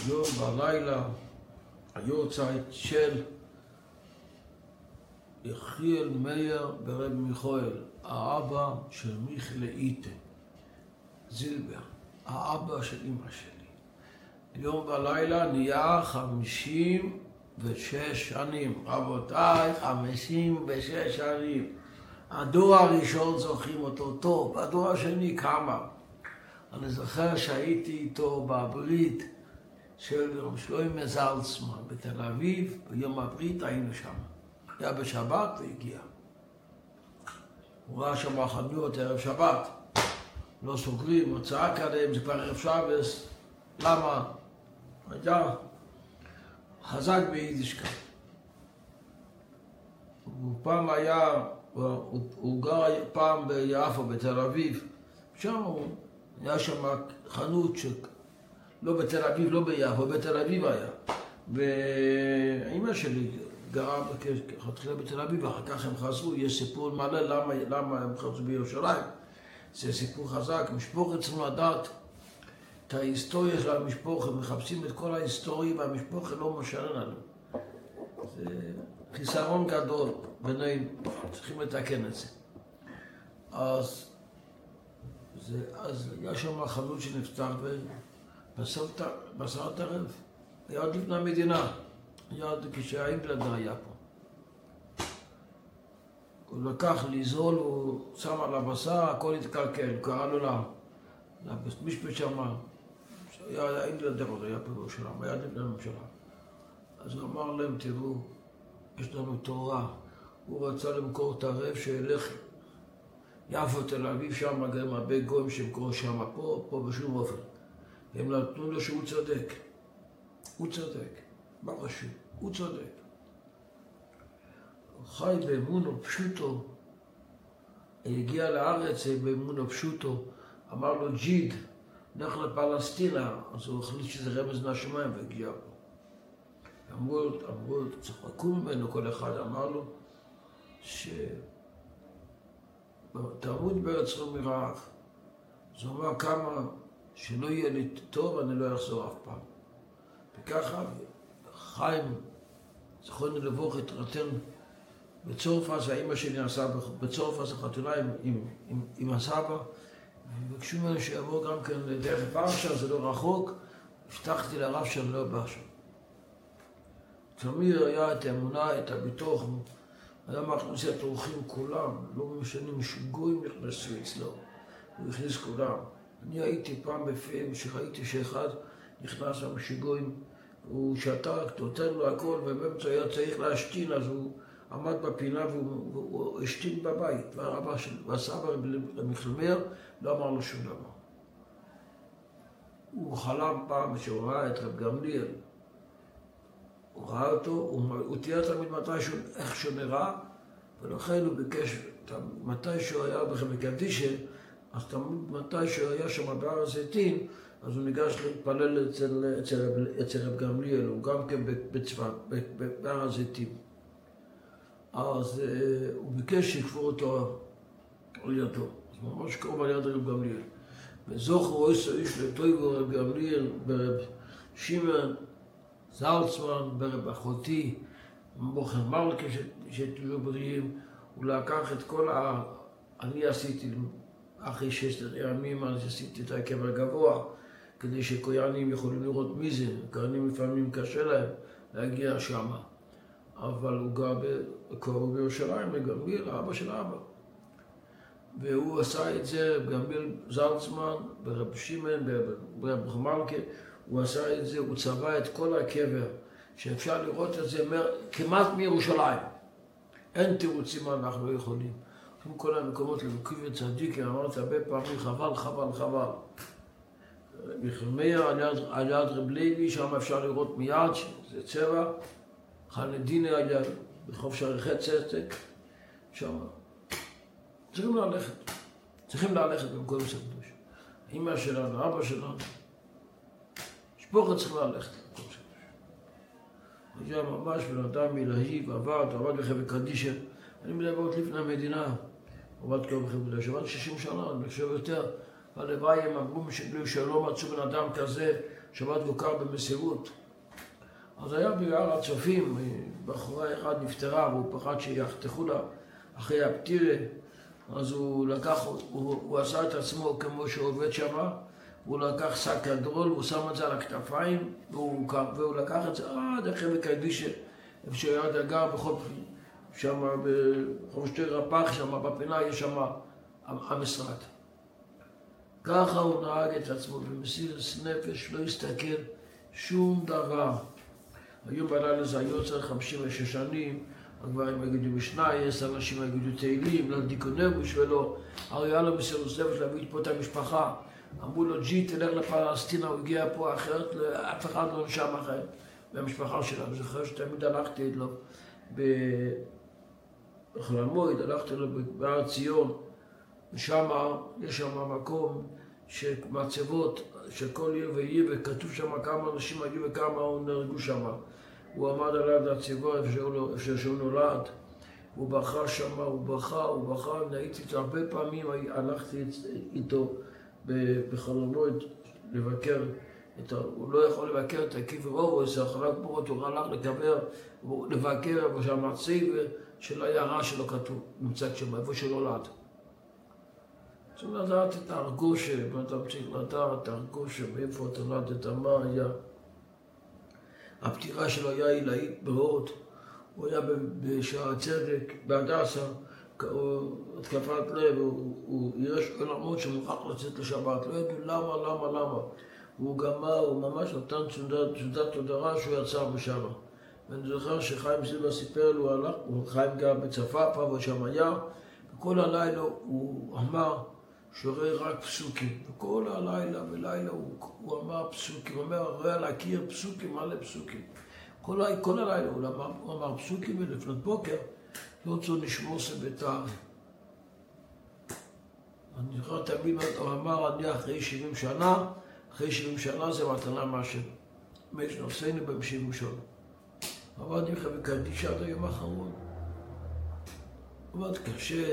יום בלילה היורצייט של יחיאל מאיר ברב מיכאל, האבא של מיכאל איטה זילבר, האבא של אמא שלי. יום בלילה נהיה 56 שנים, רבותיי, 56 שנים. הדור הראשון זוכרים אותו טוב, הדור השני כמה. אני זוכר שהייתי איתו בברית של רב שלמה זלצמן בתל אביב, ביום הברית היינו שם. היה בשבת והגיע. הוא ראה שם חנויות ערב שבת, לא סוגרים, הוא צעק עליהם, זה כבר ערב שבת, למה? היה חזק ביידישקייט. הוא פעם היה, הוא גר פעם ביפו בתל אביב, שם היה שם חנות לא בתל אביב, לא ביפו, בתל אביב היה. ואמא שלי גרה בתל אביב, ואחר כך הם חזרו, יש סיפור מלא למה הם חזרו בירושלים. זה סיפור חזק, משפוחת צריכים לדעת את ההיסטוריה של המשפוחת, מחפשים את כל ההיסטוריה, והמשפוחת לא משנה לנו. זה חיסרון גדול בינינו, צריכים לתקן את זה. אז היה שם חנות שנפתח ובשרת ערב, היה עוד לפני המדינה, היה עוד כשהאינגלנד היה פה. הוא לקח ליזול, הוא שם על הבשר, הכל התקלקל, הוא קרא לו למשפט שמה, היה אינגלנד עוד, היה פה בירושלים, היה לפני הממשלה. אז הוא אמר להם, תראו, יש לנו תורה, הוא רצה למכור את הרב שילך יפו תל אביב, שם גם הרבה גויים שמקורו שם, פה בשום אופן. הם נתנו לו שהוא צודק. הוא צודק. ברש"י, הוא צודק. הוא חי באמונו פשוטו. הגיע לארץ באמונו פשוטו. אמר לו ג'יד, נלך לפלסטינה. אז הוא החליט שזה רמז מהשמיים והגיע פה. אמרו, צחקו ממנו כל אחד, אמר לו תעמוד בארץ לא מרעב. אז הוא אמר כמה שלא יהיה לי טוב, אני לא אחזור אף פעם. וככה חיים, זכרנו לבוך, התרתן בצורפס, האמא שלי נסעה בצורפס החתונה עם הסבא, וביקשו ממנו שיבוא גם כן לדרך ורשה, זה לא רחוק, הבטחתי לרב שאני לא בא שם. תמיד היה את האמונה, את הביטוח, היה מכניס את אורחים כולם, לא משנים, שגויים נכנסו אצלו, הוא הכניס כולם. אני הייתי פעם בפעם שראיתי שאחד נכנס שם שגויים, הוא שתק, נותן לו הכל, ובאמצע היה צריך להשתין, אז הוא עמד בפינה והוא השתין בבית, והסבא למיכאל מאיר לא אמר לו שום דבר. הוא חלם פעם שהוא ראה את רב גמליאל, הוא ראה אותו, הוא תיאר תמיד איך שהוא נראה, ולכן הוא ביקש, מתי שהוא היה בקדישה, אז תמיד מתי שהוא היה שם בהר הזיתים, אז הוא ניגש להתפלל אצל רב גמליאל, הוא גם כן בצפת, בהר הזיתים. אז הוא ביקש שיקפור אותו על ידו, אז ממש קרוב על יד רב גמליאל. וזוכר איש לטויבו רב גמליאל ברב שמעון זלצמן, ברב אחותי, מוכר מלכה שתהיו בריאים, הוא לקח את כל אני עשיתי, אחרי 6 ימים, אני עשיתי את העקב הגבוה, כדי שכהנים יכולים לראות מי זה, כהנים לפעמים קשה להם להגיע שם. אבל הוא גר בירושלים, בגמליאל, האבא של האבא. והוא עשה את זה, גמליאל זלצמן, ברב שמעון, ברב מלכה, הוא עשה את זה, הוא צבע את כל הקבר, שאפשר לראות את זה כמעט מירושלים. אין תירוצים אנחנו לא יכולים. כל המקומות לבוקרים וצדיקים, אמרתי הרבה פעמים, חבל, חבל, חבל. מיכאל מאיר על יד רב לוי, שם אפשר לראות מיד, זה צבע. חנדינה על יד, ברחוב שערי צדק, שם. צריכים ללכת במקום הקדוש. אמא שלנו, אבא שלנו, משפחת צריכים ללכת במקום הקדוש. היה ממש בן אדם מלהיב, עבד בחברה קדישה. אני מדבר עוד לפני המדינה, עבד כבר בחברה קדישה, עבד 60 שנה, אני חושב יותר. הלוואי הם אמרו שלא מצאו בן אדם כזה שבת והוכר במסירות. אז היה בהר הצופים, בחורה אחת נפטרה והוא פחד שיחתכו לה אחרי הפטירה, אז הוא לקח, הוא עשה את עצמו כמו שהוא עובד שם, הוא לקח שק גדול, הוא שם את זה על הכתפיים, והוא לקח את זה עד אחרי בקדישה, איפה שהיה דגר שם בחורשתי רפ"ח, שם בפינה יש שם המשרד. ככה הוא נהג את עצמו במסירות נפש, לא הסתכל שום דבר. היום בלילה זה היו צריך 56 שנים, הגברים יגידו משנייס, אנשים יגידו תהילים, לדיקוני בשבילו. הרי היה לו מסירות נפש להביא פה את המשפחה. אמרו לו, ג'י, תלך לפלסטינה, הוא הגיע פה אחרת, אף אחד לא נשם אחר מהמשפחה שלנו. אני זוכר שתמיד הלכתי לו בחול המועד, הלכתי לו בהר ציון, ושם יש שם מקום שמצבות שכל עיר ועיר, וכתוב שם כמה אנשים היו וכמה נהרגו שם. הוא עמד על יד הציבור איפה שהוא נולד, הוא בכה שם, הוא בכה, הייתי איתו הרבה פעמים, הלכתי איתו בחול המועד לבקר, הוא לא יכול לבקר את עקיף רובוס, החלק פורות, הוא הלך לקבר, לבקר איפה שהמציב של העיירה שלו כתוב, נמצא שם, איפה שנולד. צריך לדעת את ההרגושה, ואתה צריך לדעת את ההרגושה, מאיפה אתה נולדת, מה היה. הפטירה שלו היה עילאית בהוד, הוא היה בשער הצדק, בהדסה, התקפת לב, הוא ירש עולמות שמוכרח לצאת לשבת, לא ידעו למה. הוא גמר, הוא ממש נתן תעודת תודרה שהוא יצא משם. ואני זוכר שחיים זילבר סיפר לו, הוא חיים גם בצפאפא ושם היה, וכל הלילה הוא אמר שהוא רואה רק פסוקים, וכל הלילה ולילה הוא אמר פסוקים, הוא אומר, רואה על הקיר פסוקים, מלא פסוקים. כל הלילה הוא אמר פסוקים, ולפנות בוקר לא רצו לשמור סביתר. אני זוכר תמיד, הוא אמר, אני אחרי 70 שנה זה מתנה מהשם. מי שנוסענו במשיב ראשון. עבדתי לך בקדיש עד היום האחרון. עבד קשה,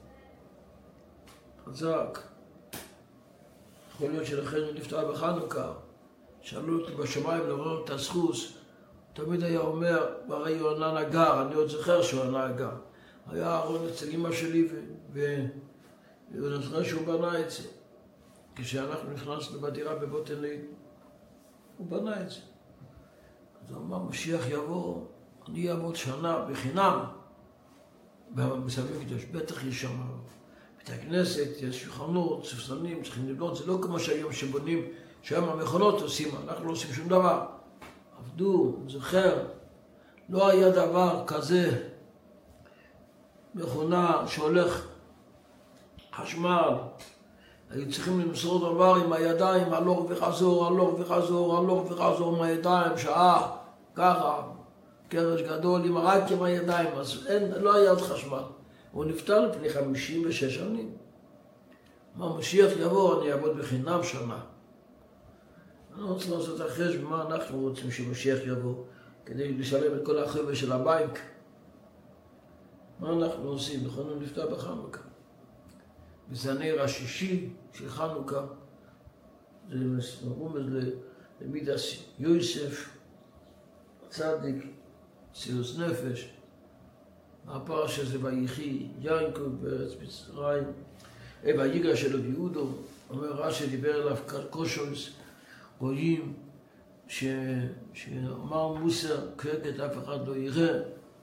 חזק. יכול להיות שלכן הוא נפטר בחנוכה. שאלו אותי בשמיים לברר את הסחוס. תמיד היה אומר, הרי יונה נגר, אני עוד זוכר שהוא נגר. היה ארון אצל אמא שלי והוא זוכר שהוא בנה את זה. כשאנחנו נכנסנו בדירה בבוטן ליל, הוא בנה את זה. אז הוא אמר, משיח יבוא, אני אעבוד שנה בחינם. בסביב קדוש, בטח יש שם בית הכנסת, יש שולחנות, ספסלים, צריכים לבנות, זה לא כמו שהיום שבונים, שהיום המכונות עושים, אנחנו לא עושים שום דבר. עבדו, זוכר, לא היה דבר כזה, מכונה שהולך חשמל, היו צריכים למסור דבר עם הידיים, הלוך וחזור עם הידיים, שעה, ככה, קרש גדול, רק עם הידיים, אז לא היה עוד חשמל. הוא נפטר לפני 56 שנים. מה, משיח יבוא, אני אעבוד בחינם שנה. אני רוצה לעשות אחרי מה אנחנו רוצים שמשיח יבוא, כדי לשלם את כל החבר'ה של הבנק. מה אנחנו עושים? נכון, הוא נפטר בחנוכה. וזה הנר השישי של חנוכה, זה רומז למידס יוסף, צדיק, ציוס נפש. הפרשה זה ויחי יעקב בארץ מצרים, ויגע שלו ביהודו, אומר רש"י דיבר אליו קושונס, רואים שאמר מוסר, קרקט אף אחד לא יראה,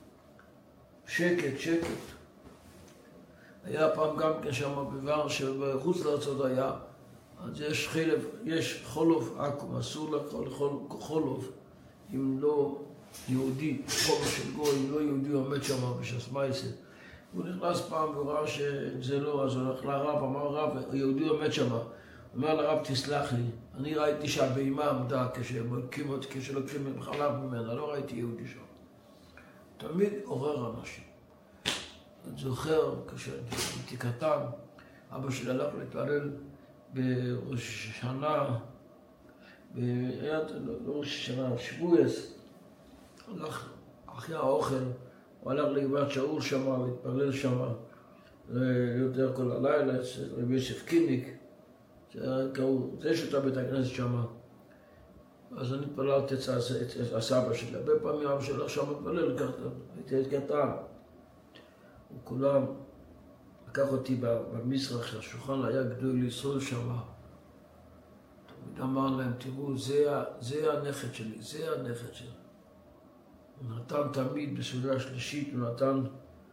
שקט. היה פעם גם כן שם בבר שבחוץ לארצות היה, אז יש חולוב עכו"ם, אסור לאכול חולוב, אם לא יהודי, חולוב של גוי, אם לא יהודי עומד שם בש"ס מייסה. הוא נכנס פעם והוא ראה שזה לא, אז הוא הולך לרב, אמר רב, יהודי עומד שם, אומר לרב תסלח לי, אני ראיתי שהבהמה עמדה כשלוקחים את חלב ממנה, לא ראיתי יהודי שם. תמיד עורר אנשים. אני זוכר, כשהייתי קטן, אבא שלי הלך להתפלל בראש השנה, היה לא ראש השנה, שבועס, הלך אחרי האוכל, הוא הלך לגבעת שאול שם, להתפלל שם, יותר כל הלילה, אצל רבי יוסף קיניק, זה שאתה בית הכנסת שם. אז אני התפללתי את הסבא שלי. הרבה פעמים אבא שלי עכשיו מתפלל, הייתי קטן. וכולם, לקח אותי במזרח של השולחן, היה גדול לישראל שם. תמיד אמר להם, תראו, זה הנכד שלי, זה הנכד שלי. הוא נתן תמיד בסעודה שלישית, הוא נתן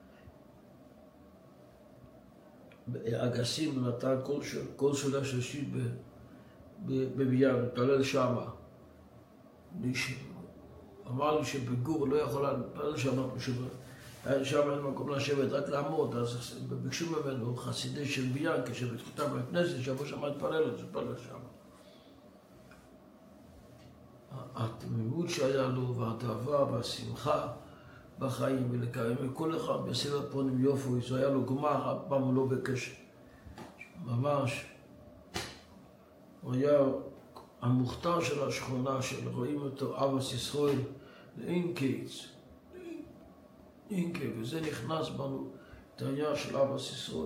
באגסים, הוא נתן כל סעודה שלישית בביאה, מתפלל שמה. אמר לי שבגור לא יכול להתפלל שם, שם אין מקום לשבת, רק לעמוד, אז ביקשו ממנו חסידי של ביאן, כשבתחותם לכנסת, שבו שם להתפלל, אז התפלל שם. התמימות שהיה לו, והדאבה והשמחה בחיים ולקיים, וכל אחד בסבר פונים יופי, זה היה לו גמר, אף פעם הוא לא בקש. ממש, הוא היה המוכתר של השכונה, רואים אותו, אבס ישראל, לאין קיץ. אינקה, וזה נכנס בנו את העניין של אבס ישראל.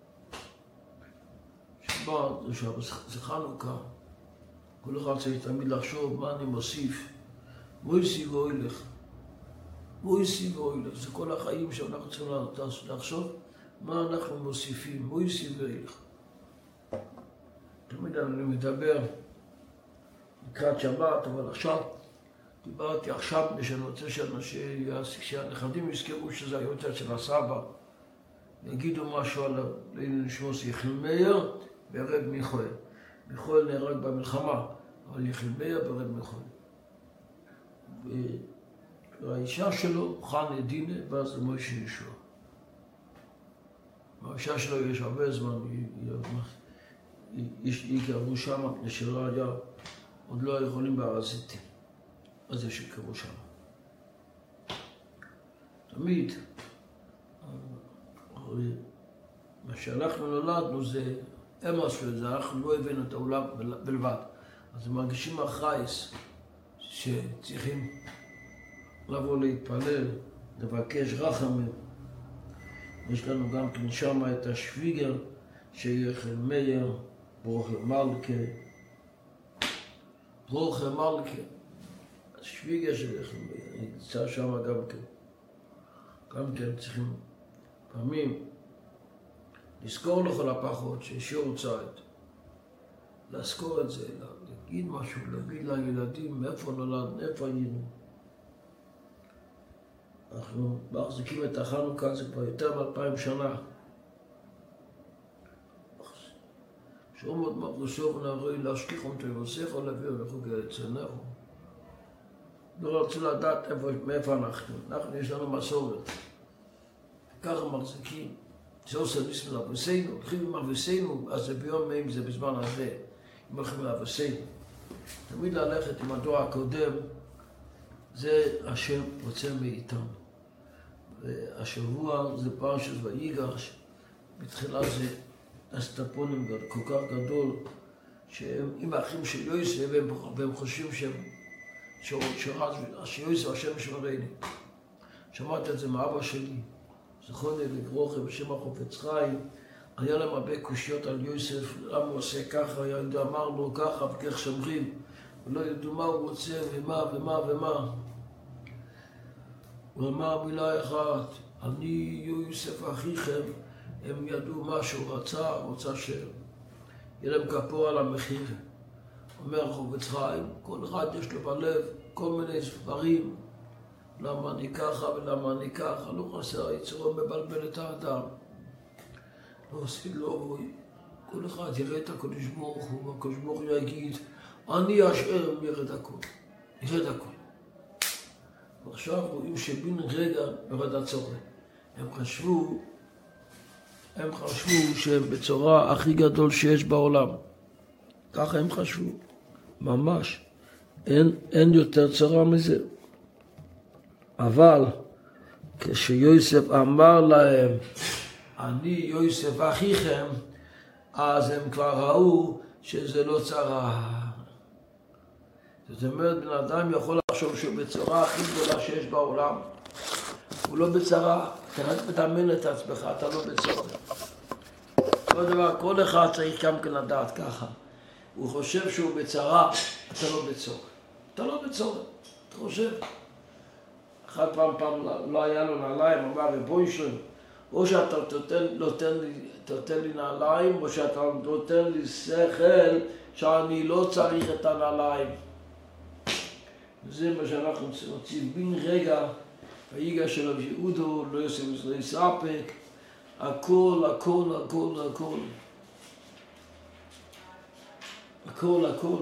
שבת, זה חנוכה. כל אחד צריך תמיד לחשוב מה אני מוסיף. מויסי ואוילך. מויסי ואוילך. זה כל החיים שאנחנו צריכים לחשוב מה אנחנו מוסיפים. מויסי ואוילך. תמיד אני מדבר לקראת שבת, אבל עכשיו דיברתי עכשיו שאני רוצה שהנכדים יזכרו שזה היותר של הסבא. יגידו משהו על ליל נשמוס יחיל מאיר וירד מיכאל. מיכאל נהרג במלחמה, אבל יחיל מאיר וירד מיכאל. והאישה שלו, חנה דינה, ואז למוישה ישוע. האישה שלו יש הרבה זמן, היא קראו שם, נשארה היה, עוד לא יכולים בהרזיתים. אז זה שקראו שם. תמיד, מה שאנחנו נולדנו זה אמס של זה, אנחנו לא הבאנו את העולם בלבד. אז הם מרגישים אחרייס שצריכים לבוא להתפלל, לבקש רחמים. יש לנו גם כן שם את השוויגר, שיחל מאיר, ברוכר מלכה. ברוכר מלכה. השוויגר שלכם, נמצא שם גם כן צריכים פעמים לזכור לכל הפחות ששיעור צייד, לזכור את זה, להגיד משהו, להגיד לילדים מאיפה נולד, מאיפה היינו. אנחנו מחזיקים את החנוכה, זה כבר יותר מ2000 שנה. שום עוד מחשוב נערוי להשכיח אותו ולסך או להביא לחוג אצלנו. לא רצו לדעת מאיפה אנחנו. אנחנו יש לנו מסורת. ככה מחזיקים. זה עושה ניסים לאבוסינו. הולכים עם אבוסינו, אז זה ביום מהם, זה בזמן הזה. הם הולכים לאבוסינו. תמיד ללכת עם הדור הקודם, זה השם רוצה מאיתנו. והשבוע זה פרשת ויגש. בתחילה זה אסטרפונים כל כך גדול, שהם עם האחים של יוסף, והם חושבים שהם שיוסף השם שמרני. שמעתי את זה מאבא שלי, זכרוני לברוכה בשם החופץ חיים. היה להם הרבה קושיות על יוסף, למה הוא עושה ככה, ילד אמר לו ככה וכך שומרים, ולא ידעו מה הוא רוצה ומה. הוא אמר מילה אחת, אני יוסף אחיכם, הם ידעו מה שהוא רוצה שיהיה להם כפור על המחיר. אומר חופץ חיים, כל אחד יש לו בלב כל מיני ספרים, למה אני ככה ולמה אני ככה, לא חסר, היצרו מבלבל את האדם. לא עושה לו, כל אחד יראה את הקדוש ברוך הוא, והקדוש ברוך הוא יגיד, אני אשאר ירד הכל. ועכשיו רואים שבין רגע ירד הצורך. הם חשבו שהם בצורה הכי גדול שיש בעולם. ככה הם חשבו. ממש. אין יותר צרה מזה. אבל כשיוסף אמר להם, אני יוסף אחיכם, אז הם כבר ראו שזה לא צרה. זאת אומרת, בן אדם יכול לחשוב שהוא בצרה הכי גדולה שיש בעולם. הוא לא בצרה, אתה רק מדמיין את עצמך, אתה לא בצרה. כל דבר, כל אחד צריך גם כן לדעת ככה. הוא חושב שהוא בצרה, אתה לא בצרה. אתה לא בצורת, אתה חושב. אחד פעם לא היה לו נעליים, אמר רבוי שלם, או שאתה נותן לי נעליים, או שאתה נותן לי שכל שאני לא צריך את הנעליים. וזה מה שאנחנו רוצים, בין רגע, ויגש של רבי יהודו, לא יספק, הכל, הכל, הכל, הכל. הכל, הכל.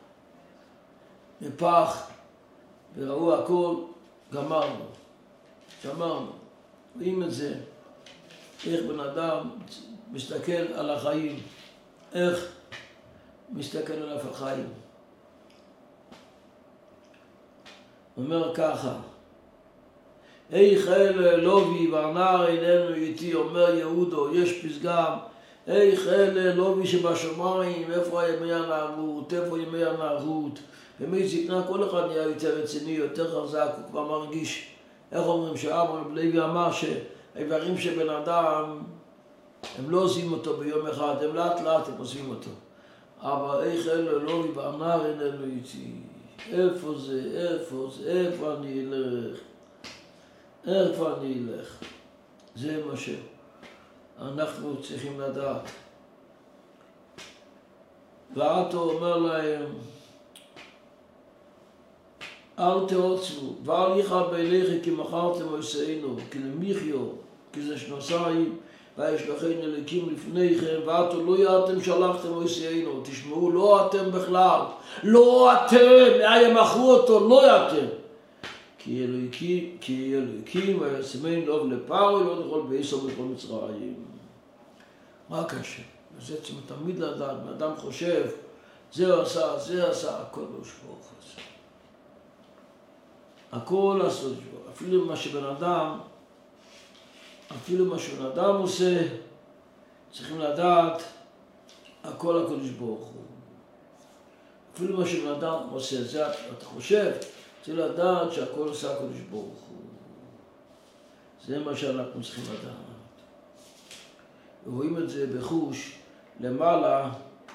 נפח, וראו הכל, גמרנו. שמרנו. רואים את זה, איך בן אדם מסתכל על החיים, איך מסתכל על החיים. אומר ככה, איך אלה לובי והנער איננו איתי, אומר יהודו, יש פסגם, איך אלה לובי שבשמיים, איפה ימי הנערות, איפה ימי הנערות, ומי זקנה כל אחד נהיה יותר רציני, יותר חזק, הוא כבר מרגיש. איך אומרים שאברהם לוי אמר שהאיברים של בן אדם, הם לא עושים אותו ביום אחד, הם לאט לאט הם עושים אותו. אבל איך אלה לובי והנער איננו איתי, איפה זה, איפה זה, איפה אני אלך? איפה אני אלך? זה מה שאנחנו צריכים לדעת. ועתו אומר להם, אל תעוצו, ואל יכבה אליכם כי מכרתם עושנו, כי למחיו, כי זה שנוסיים, וישלחנו אליקים לפניכם, ועתו לא יאתם שלחתם עושנו, תשמעו, לא אתם בכלל, לא אתם, הם מכרו אותו, לא יאתם. כי אלוהיקים וישמנו לוב לפרעה לא לכל בעשו ולכל מצרים. מה הקשר? זה תמיד לדעת, אדם חושב, זה עשה, הקדוש ברוך הוא עשה. הכל לעשות שבו. אפילו מה שבן אדם עושה, צריכים לדעת, הכל הקדוש ברוך הוא. אפילו מה שבן אדם עושה, זה אתה חושב, צריך לדעת שהכל עושה הקדוש ברוך הוא. זה מה שאנחנו צריכים לדעת. רואים את זה בחוש, למעלה,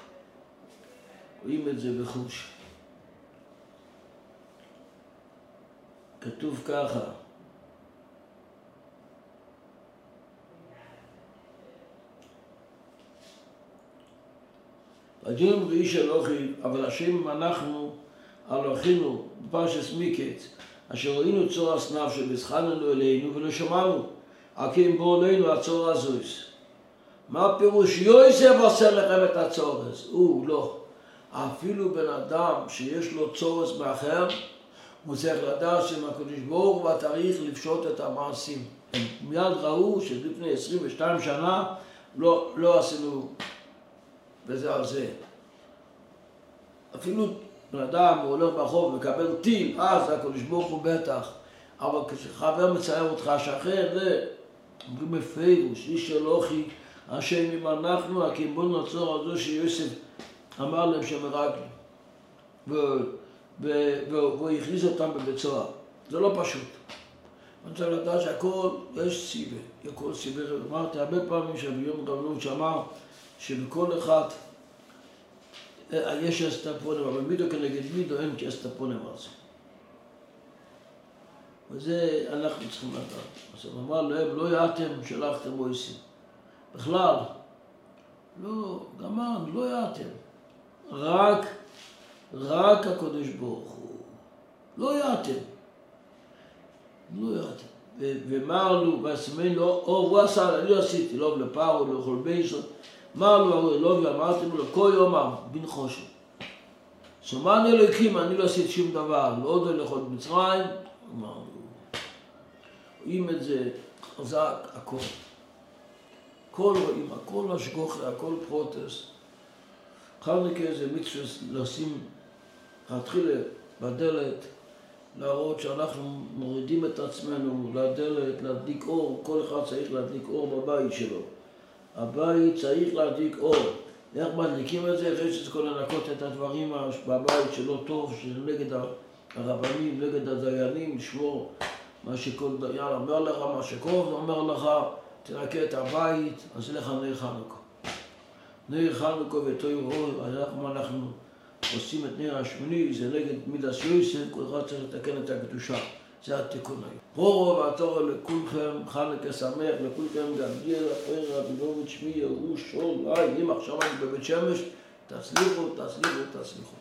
רואים את זה בחוש. כתוב ככה, וג'ים ואיש אלוהים, אבל השם אנחנו אלוהינו בפרשת מקץ, אשר ראינו צור הסנף שבזכרנו אלינו ולא שמענו, כי אם בוא אלינו הצור הזויס. מה פירוש? יוסף עושה לכם את הצורס. לא. אפילו בן אדם שיש לו צורס מאחר, הוא צריך לדעת שמהקדוש ברוך הוא והתאריך לפשוט את המעשים. הם מיד ראו שלפני 22 שנה לא עשינו בזה על זה. אפילו בן אדם הוא הולך ברחוב ומקבל טיל, אז הקדוש ברוך הוא בטח. אבל כשחבר מצייר אותך שכן, זה אומרים מפירוש, איש אלוהי, השם אם אנחנו, כי בוא נעצור על זה שיוסף אמר להם שמרגלים. והוא הכניס אותם בבית סוהר. זה לא פשוט. אני צריך לדעת שהכל, יש סיבה. הכל סיבה. אמרתי הרבה פעמים שביום גמלות שאמר שבכל אחד יש אסטפונים, אבל מידו כנגד מידו אין כאסטפונים על זה. וזה אנחנו צריכים לדעת. אז הוא אמר להם, לא יאתם שלחתם מויסים. בכלל, לא, גמרנו, לא יאתם. רק הקדוש ברוך הוא. לא יאתם. לא יאתם. ואמרנו, ועשמנו לו, הוא עשה, אני עשיתי, לא לפרעה, לא לכל בייסון. אמרנו, לא ואמרתם לו, כל יום בן חושן. שמענו אלוהיקים, אני לא עשיתי שום דבר, לא עוד לכל מצרים. אמרנו, רואים את זה חזק, הכל. הכל רואים, הכל השגוחה, הכל פרוטס. אחר מכן זה מצווה לשים, להתחיל בדלת, להראות שאנחנו מורידים את עצמנו לדלת, להדליק אור, כל אחד צריך להדליק אור בבית שלו. הבית צריך להדליק אור. איך מדליקים את זה? אחרי שזה כל לנקות את הדברים בבית שלא טוב, שזה נגד הרבנים, נגד הדיינים, לשמור מה שכל דיין אומר לך, מה שקרוב אומר לך, תנקה את הבית, אז לך נר חנוכה. נר חנוכה ותוהו אור, אנחנו עושים את נר השמיני, זה נגד מידס יוסף, כל אחד צריך לתקן את הקדושה. זה התיקון היום. פורו ועטורו לכולכם, חנוכה שמח, לכולכם גבריאל, אפרים, רבינוביץ', שמי, ירוש, שול, אם עכשיו אני בבית שמש, תצליחו.